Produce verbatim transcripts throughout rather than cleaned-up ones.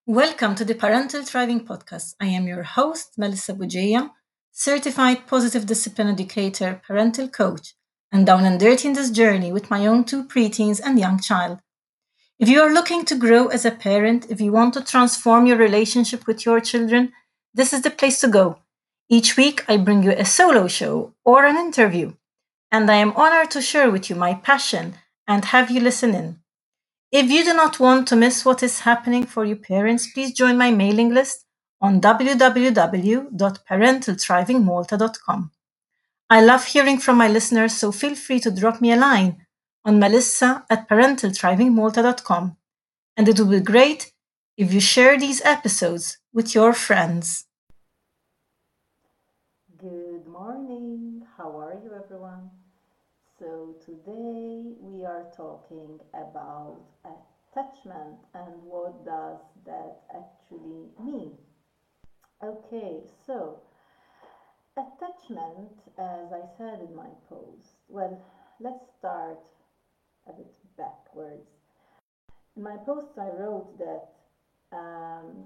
Welcome to the Parental Thriving Podcast. I am your host, Melissa Bujeya, certified positive discipline educator, parental coach, and down and dirty in this journey with my own two preteens and young child. If you are looking to grow as a parent, if you want to transform your relationship with your children, this is the place to go. Each week, I bring you a solo show or an interview, and I am honored to share with you my passion and have you listen in. If you do not want to miss what is happening for your parents, please join my mailing list on w w w dot parental thriving malta dot com. I love hearing from my listeners, so feel free to drop me a line on melissa at parental thriving malta dot com. And it will be great if you share these episodes with your friends. Good morning. How are you, everyone? So, today we are talking about attachment and what does that actually mean. Okay, so attachment, as I said in my post, well, let's start a bit backwards. In my post, I wrote that um,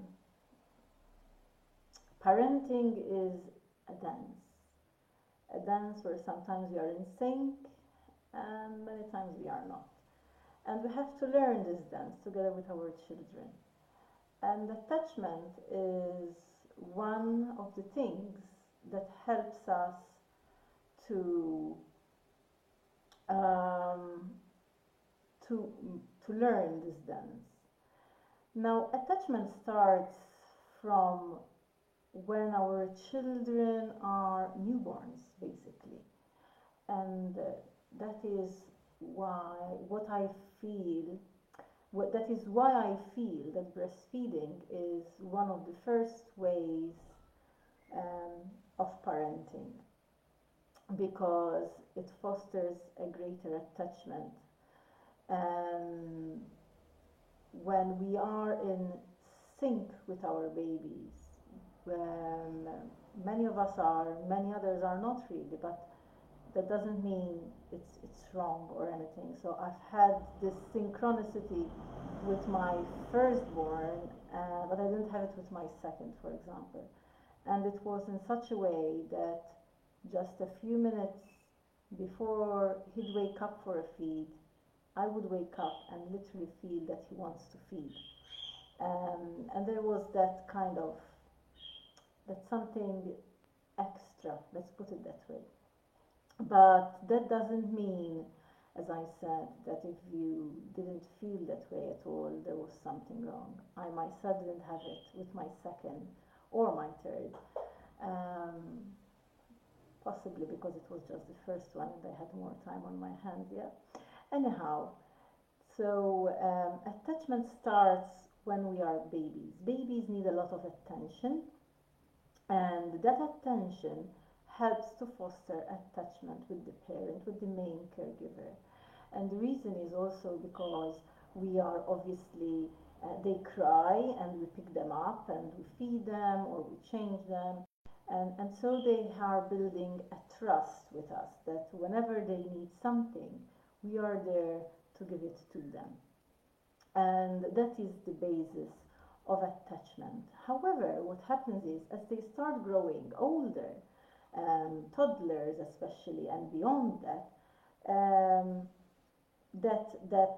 parenting is a dance, a dance where sometimes we are in sync and many times we are not. And we have to learn this dance together with our children. And attachment is one of the things that helps us to um, to to learn this dance. Now, attachment starts from when our children are newborns, basically, and uh, that is why what I feel What, that is why I feel that breastfeeding is one of the first ways um, of parenting because it fosters a greater attachment. And when we are in sync with our babies, when many of us are, many others are not really, but that doesn't mean it's it's wrong or anything. So I've had this synchronicity with my firstborn, uh, but I didn't have it with my second, for example. And it was in such a way that just a few minutes before he'd wake up for a feed, I would wake up and literally feel that he wants to feed. Um, and there was that kind of, that something extra, let's put it that way. But that doesn't mean, as I said, that if you didn't feel that way at all, there was something wrong. I myself didn't have it with my second or my third, um, possibly because it was just the first one and I had more time on my hands. Yeah. Anyhow, so um, attachment starts when we are babies. Babies need a lot of attention, and that attention helps to foster attachment with the parent, with the main caregiver. And the reason is also because we are obviously, uh, they cry and we pick them up and we feed them or we change them. And, and so they are building a trust with us that whenever they need something, we are there to give it to them. And that is the basis of attachment. However, what happens is as they start growing older, um, toddlers especially, and beyond that, um, that that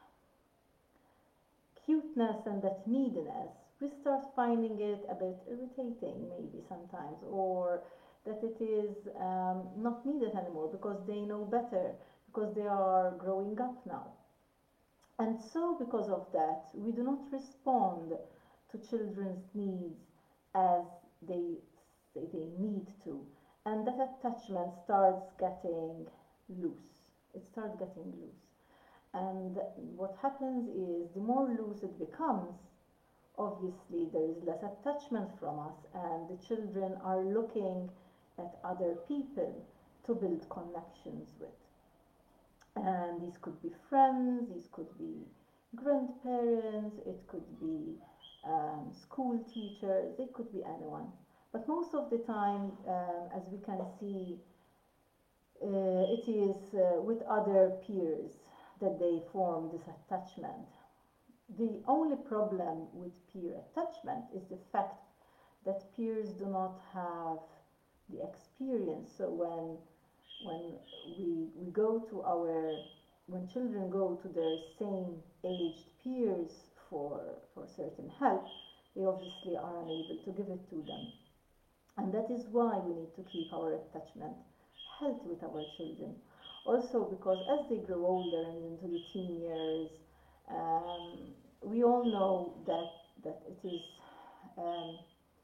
cuteness and that neediness, we start finding it a bit irritating, maybe sometimes, or that it is um, not needed anymore because they know better, because they are growing up now. And so, because of that, we do not respond to children's needs as they say they need to. And that attachment starts getting loose. It starts getting loose. And what happens is the more loose it becomes, obviously there is less attachment from us, and the children are looking at other people to build connections with. And these could be friends, these could be grandparents, it could be um, school teachers, it could be anyone. But most of the time, um, as we can see, uh, it is uh, with other peers that they form this attachment. The only problem with peer attachment is the fact that peers do not have the experience. So when when we, we go to our when children go to their same aged peers for for certain help, they obviously are unable to give it to them. And that is why we need to keep our attachment healthy with our children. Also, because as they grow older and into the teen years, um, we all know that that it is um,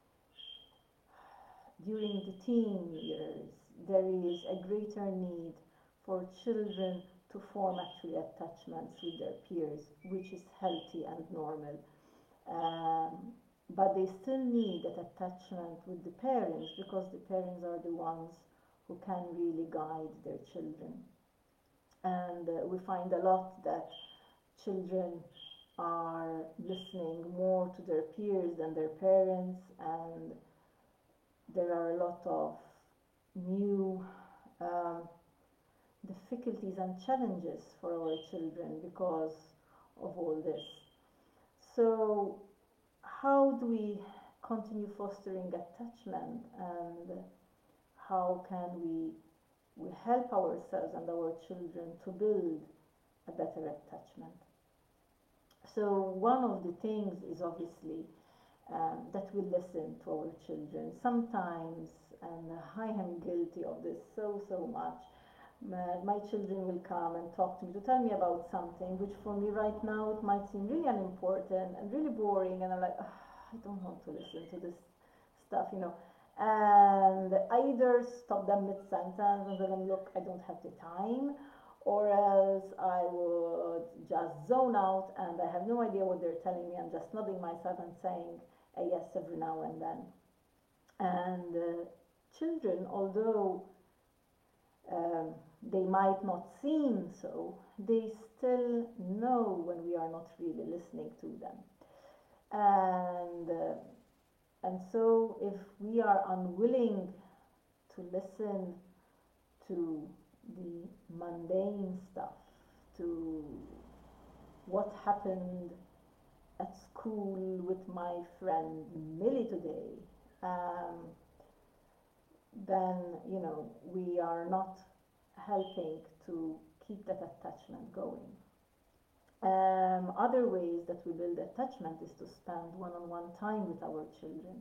during the teen years there is a greater need for children to form actually attachments with their peers, which is healthy and normal. Um, but they still need that attachment with the parents, because the parents are the ones who can really guide their children. And uh, we find a lot that children are listening more to their peers than their parents, and there are a lot of new um, difficulties and challenges for our children because of all this. So, how do we continue fostering attachment, and how can we, we help ourselves and our children to build a better attachment? So, one of the things is obviously um, that we listen to our children. Sometimes, and I am guilty of this so, so much, my, my children will come and talk to me to tell me about something which for me right now it might seem really unimportant and really boring, and I'm like, oh, I don't want to listen to this stuff, you know. And I either stop them mid-sentence and tell them, look, I don't have the time, or else I would just zone out and I have no idea what they're telling me. I'm just nodding myself and saying a yes every now and then. And uh, children, although um, they might not seem so, they still know when we are not really listening to them. And uh, and so if we are unwilling to listen to the mundane stuff, to what happened at school with my friend Millie today, um, then you know we are not helping to keep that attachment going. Um, other ways that we build attachment is to spend one-on-one time with our children,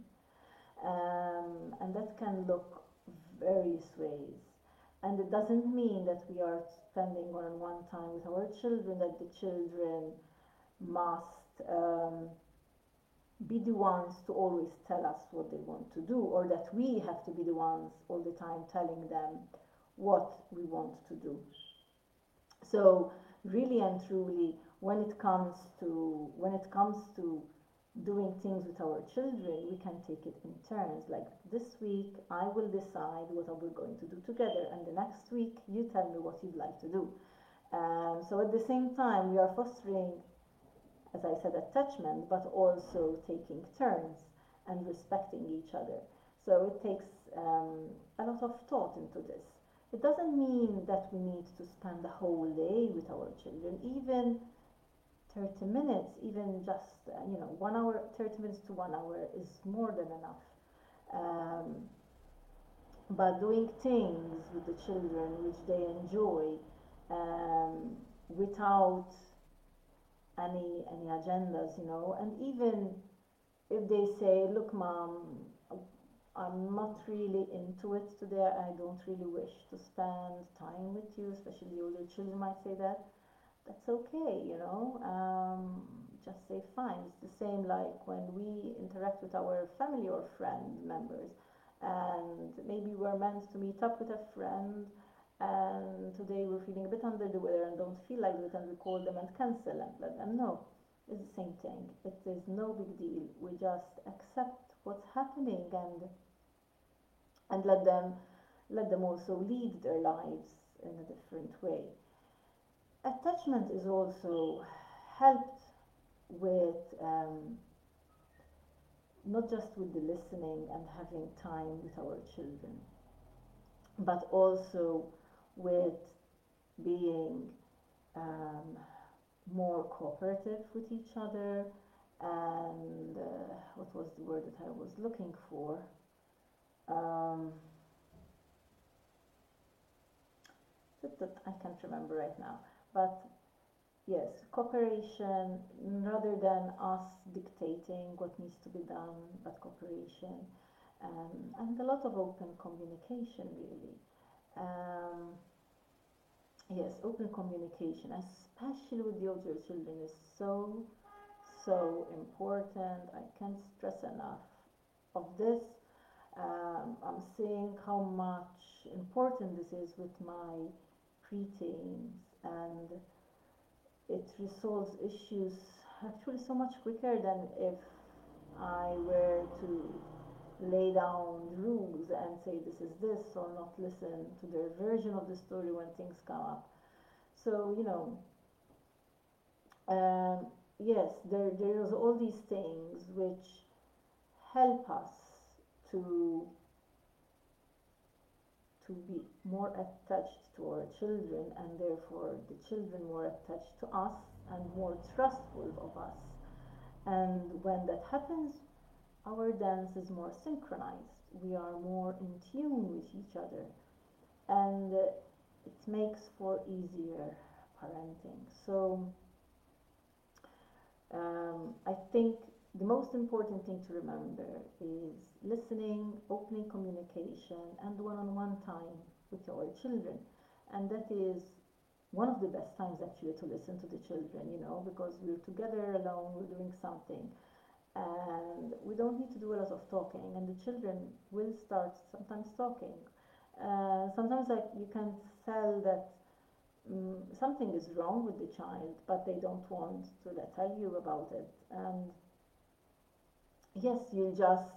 um, and that can look various ways. And it doesn't mean that we are spending one-on-one time with our children that the children must um, be the ones to always tell us what they want to do, or that we have to be the ones all the time telling them what we want to do. So really and truly, when it comes to when it comes to doing things with our children, we can take it in turns. Like this week, I will decide what we're going to do together, and the next week, you tell me what you'd like to do. Um, so at the same time, we are fostering, as I said, attachment, but also taking turns and respecting each other. So it takes um, a lot of thought into this. It doesn't mean that we need to spend the whole day with our children. Even thirty minutes, even just uh, you know one hour, thirty minutes to one hour is more than enough. Um, but doing things with the children which they enjoy, um, without any any agendas, you know, and even if they say, look mom, I'm not really into it today, I don't really wish to spend time with you, especially the older children might say that, that's okay, you know, um, just say fine. It's the same like when we interact with our family or friend members, and maybe we're meant to meet up with a friend, and today we're feeling a bit under the weather and don't feel like it, and we call them and cancel and let them know. It's the same thing. It is no big deal. We just accept what's happening, and and let them let them also lead their lives in a different way. Attachment is also helped with um, not just with the listening and having time with our children, but also with being um, more cooperative with each other, and uh, what was the word that I was looking for? Um, that, that I can't remember right now. But yes, cooperation rather than us dictating what needs to be done, but cooperation, um, and a lot of open communication, really. Um, yes, open communication, especially with the older children, is so, so important. I can't stress enough of this. Um, I'm seeing how much important this is with my preteens, and it resolves issues actually so much quicker than if I were to lay down rules and say this is this, or not listen to their version of the story when things come up. So, you know, um, yes, there, there's all these things which help us to to be more attached to our children, and therefore the children more attached to us and more trustful of us. And when that happens, our dance is more synchronized. We are more in tune with each other, and uh, it makes for easier parenting. So um, I think the most important thing to remember is listening, opening communication, and one-on-one time with our children. And that is one of the best times actually to listen to the children, you know, because we're together alone, we're doing something, and we don't need to do a lot of talking, and the children will start sometimes talking. Uh, sometimes like you can tell that um, something is wrong with the child, but they don't want to let, tell you about it. And yes, you just,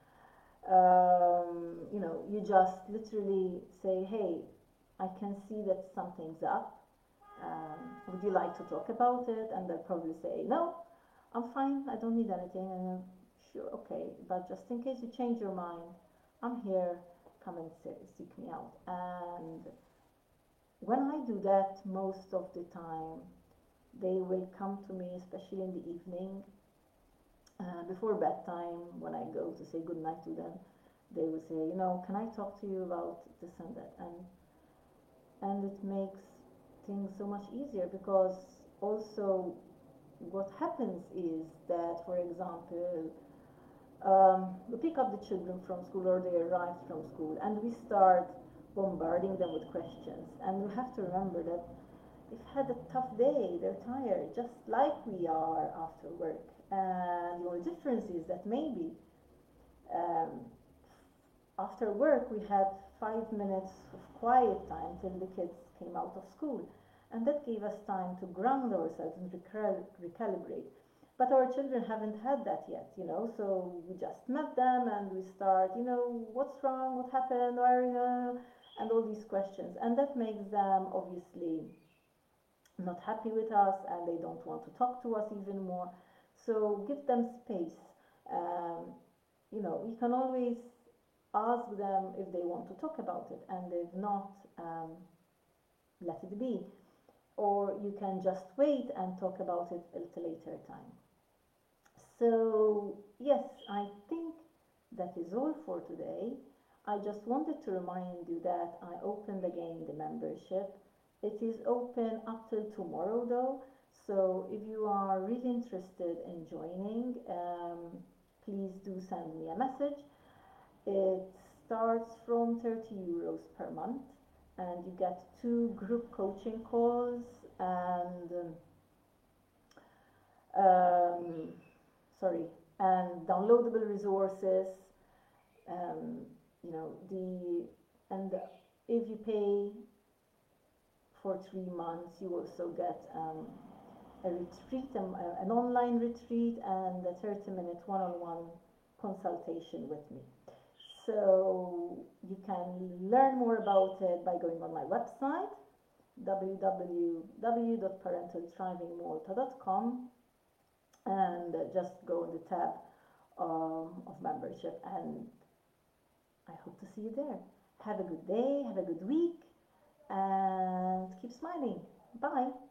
um, you know, you just literally say, hey, I can see that something's up. Um, would you like to talk about it? And they'll probably say, no, I'm fine, I don't need anything. And I'm sure, okay, but just in case you change your mind, I'm here, come and seek me out. And when I do that, most of the time, they will come to me, especially in the evening, uh, before bedtime, when I go to say goodnight to them. They will say, you know, can I talk to you about this and that? And and it makes things so much easier, because also what happens is that, for example, um, we pick up the children from school, or they arrive from school, and we start bombarding them with questions. And we have to remember that they've had a tough day, they're tired, just like we are after work. And the only difference is that maybe um, after work we had five minutes of quiet time till the kids came out of school. And that gave us time to ground ourselves and recal- recalibrate. But our children haven't had that yet, you know, so we just met them and we start, you know, what's wrong, what happened, where, you know, and all these questions. And that makes them obviously not happy with us, and they don't want to talk to us even more. So give them space. Um, you know, you can always ask them if they want to talk about it, and if not, um, let it be. Or you can just wait and talk about it at a later time. So, yes, I think that is all for today. I just wanted to remind you that I opened again the membership. It is open up till tomorrow though, so if you are really interested in joining, um, please do send me a message. It starts from thirty euros per month, and you get two group coaching calls, and um, um, sorry, and downloadable resources. Um, you know the and if you pay for three months, you also get um, a retreat, um, an online retreat, and a thirty minute one-on-one consultation with me. So you can learn more about it by going on my website, w w w dot parental thriving malta dot com, and just go in the tab um, of membership, and I hope to see you there. Have a good day, have a good week, and keep smiling. Bye.